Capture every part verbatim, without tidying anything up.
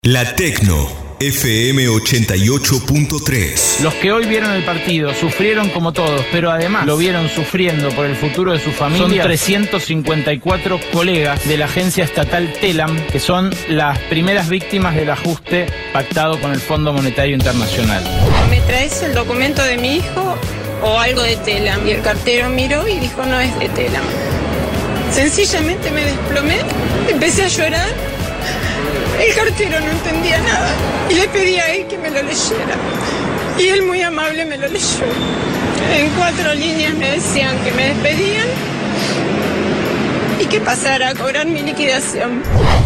La Tecno, F M ochenta y ocho punto tres. Los que hoy vieron el partido sufrieron como todos, pero además lo vieron sufriendo por el futuro de su familia. Son trescientos cincuenta y cuatro colegas de la agencia estatal TELAM, que son las primeras víctimas del ajuste pactado con el Fondo Monetario Internacional. ¿Me traes el documento de mi hijo o algo de TELAM? Y el cartero miró y dijo, no es de TELAM. Sencillamente me desplomé, empecé a llorar. El cartero no entendía nada y le pedí a él que me lo leyera. Y él muy amable me lo leyó. En cuatro líneas me decían que me despedían y que pasara a cobrar mi liquidación.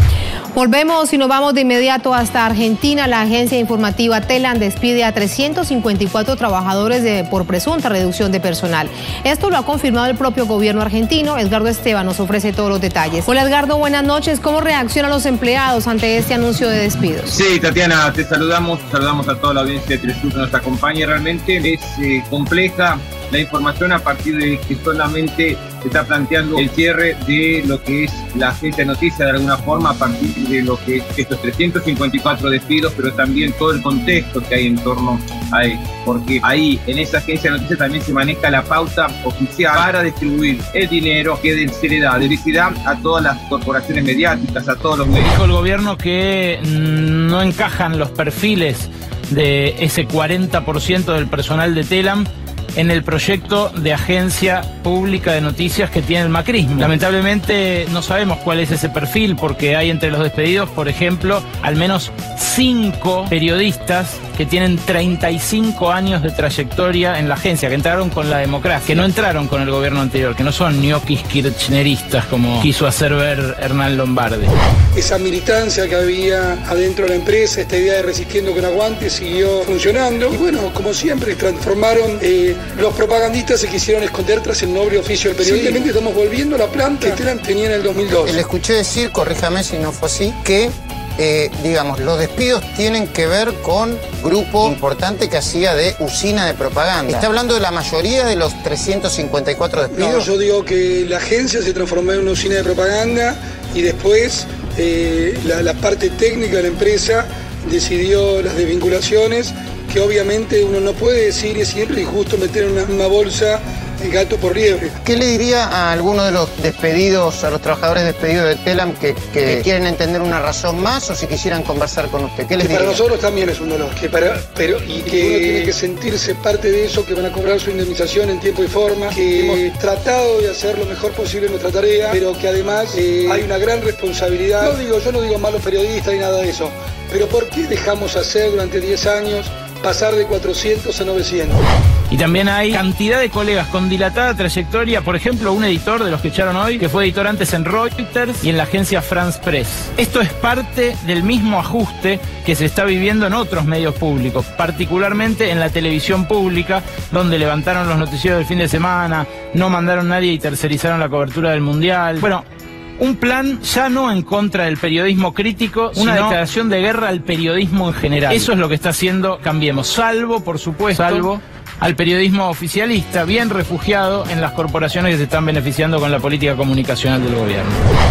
Volvemos y nos vamos de inmediato hasta Argentina. La agencia informativa TELAM despide a trescientos cincuenta y cuatro trabajadores de, por presunta reducción de personal. Esto lo ha confirmado el propio gobierno argentino. Edgardo Esteban nos ofrece todos los detalles. Hola Edgardo, buenas noches. ¿Cómo reaccionan los empleados ante este anuncio de despidos? Sí, Tatiana, te saludamos, saludamos a toda la audiencia de Telesur que nos acompaña. Realmente es eh, compleja la información a partir de que solamente se está planteando el cierre de lo que es la agencia de noticias de alguna forma a partir de lo que es estos trescientos cincuenta y cuatro despidos, pero también todo el contexto que hay en torno a él, porque ahí en esa agencia de noticias también se maneja la pauta oficial para distribuir el dinero que se le da de publicidad a todas las corporaciones mediáticas, a todos los medios. Dijo el gobierno que no encajan los perfiles de ese cuarenta por ciento del personal de TELAM en el proyecto de agencia pública de noticias que tiene el macrismo. Lamentablemente no sabemos cuál es ese perfil porque hay entre los despedidos, por ejemplo, al menos cinco periodistas que tienen treinta y cinco años de trayectoria en la agencia, que entraron con la democracia, que no entraron con el gobierno anterior, que no son ñoquis kirchneristas como quiso hacer ver Hernán Lombardi. Esa militancia que había adentro de la empresa, esta idea de resistiendo con aguante, siguió funcionando. Y bueno, como siempre, transformaron... Eh, Los propagandistas se quisieron esconder tras el noble oficio del periodismo. Simplemente estamos volviendo a la planta que TELAM tenía en el dos mil dos. Le escuché decir, corríjame si no fue así, que, eh, digamos, los despidos tienen que ver con grupo importante que hacía de usina de propaganda. ¿Está hablando de la mayoría de los trescientos cincuenta y cuatro despidos? No, yo digo que la agencia se transformó en una usina de propaganda y después eh, la, la parte técnica de la empresa decidió las desvinculaciones, que obviamente uno no puede decir, y es siempre injusto meter en una misma bolsa el gato por liebre. ¿Qué le diría a alguno de los despedidos, a los trabajadores despedidos de TELAM que, que quieren entender una razón más o si quisieran conversar con usted? ¿Qué les que diría? Para nosotros también es un dolor, que para, pero, y que uno tiene que sentirse parte de eso, que van a cobrar su indemnización en tiempo y forma, que hemos tratado de hacer lo mejor posible en nuestra tarea, pero que además eh, hay una gran responsabilidad. No digo, yo no digo malos periodistas ni nada de eso, pero ¿por qué dejamos hacer durante diez años pasar de cuatrocientos a novecientos? Y también hay cantidad de colegas con dilatada trayectoria, por ejemplo, un editor de los que echaron hoy, que fue editor antes en Reuters y en la agencia France Press. Esto es parte del mismo ajuste que se está viviendo en otros medios públicos, particularmente en la televisión pública, donde levantaron los noticieros del fin de semana, no mandaron a nadie y tercerizaron la cobertura del Mundial. Bueno, un plan ya no en contra del periodismo crítico, una declaración de guerra al periodismo en general. Eso es lo que está haciendo Cambiemos, salvo, por supuesto, salvo al periodismo oficialista, bien refugiado en las corporaciones que se están beneficiando con la política comunicacional del gobierno.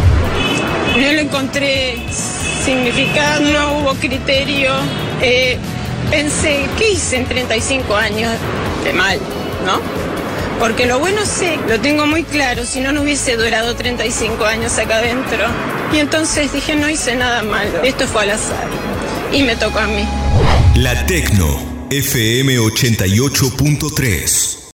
No le encontré significado, no hubo criterio. Eh, pensé, ¿qué hice en treinta y cinco años de mal, no? Porque lo bueno sé, lo tengo muy claro, si no, no hubiese durado treinta y cinco años acá adentro. Y entonces dije, no hice nada malo, esto fue al azar. Y me tocó a mí. La Tecno, F M ochenta y ocho punto tres.